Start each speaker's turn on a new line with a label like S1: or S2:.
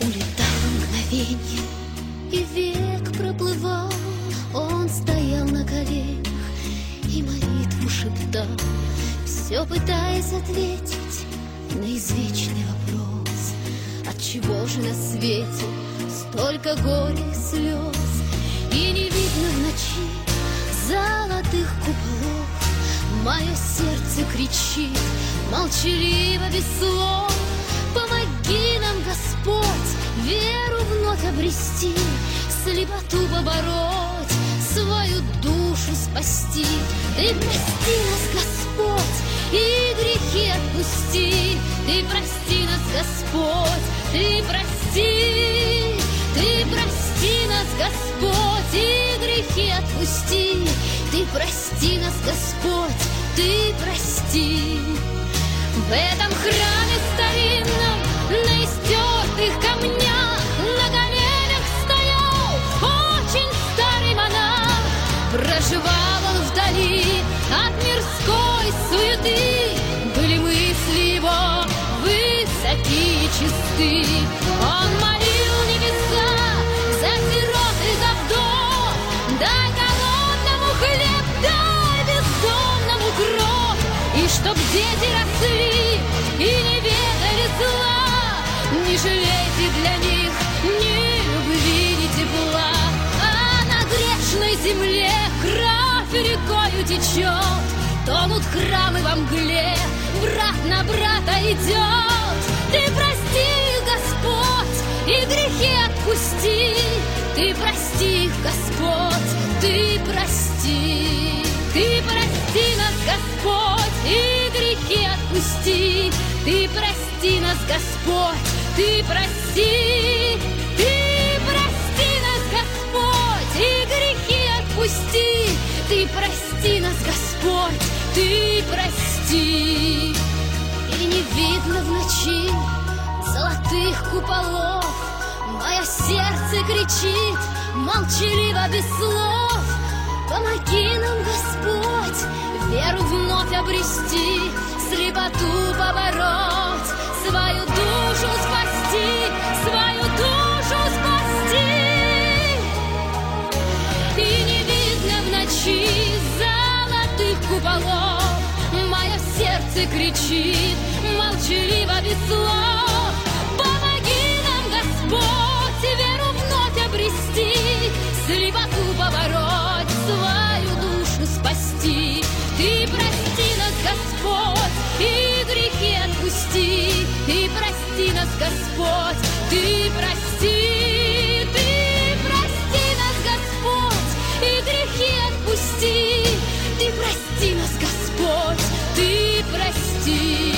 S1: Улетало мгновенье, и век проплывал. Он стоял на коленях и молитву шептал, все пытаясь ответить на извечный вопрос: отчего же на свете столько горя и слез? И не видно в ночи золотых куполов. Мое сердце кричит молчаливо, без слов: помоги нам, Господь, веру вновь обрести, слепоту побороть, свою душу спасти. Ты прости нас, Господь, и грехи отпусти. Ты прости нас, Господь, ты прости. Ты прости нас, Господь, и грехи отпусти. Ты прости нас, Господь, ты прости. В этом храме старинном, на истертых камнях, на коленях стоял очень старый монах. Проживал он вдали от мирской суеты, были мысли его высоки и чисты. Он молил небеса за сирот и за вдов: дай голодному хлеб, дай бездомному кров. И чтоб дети росли и не ведали зла, не жалейте для них ни любви, ни тепла. А на грешной земле кровь рекою течет, тонут храмы во мгле, брат на брата идет. Ты прости их, Господь, и грехи отпусти. Ты прости их, Господь, ты прости. Ты прости нас, Господь, и грехи отпусти. Ты прости нас, Господь, ты прости. Ты прости нас, Господь, и грехи отпусти. Ты прости нас, Господь, ты прости. И не видно в ночи золотых куполов. Мое сердце кричит молчаливо, без слов: помоги нам, Господь, веру вновь обрести, слепоту побороть, свою душу спасти, свою душу спасти. И не видно в ночи золотых куполов. Мое сердце кричит молчаливо, без слов: помоги нам, Господь, веру вновь обрести, слепоту побороть, свою душу спасти. Ты прости нас, Господь, и грехи отпусти. Ты прости нас, Господь, ты прости. Ты прости нас, Господь, и грехи отпусти. Ты прости нас, Господь, ты прости.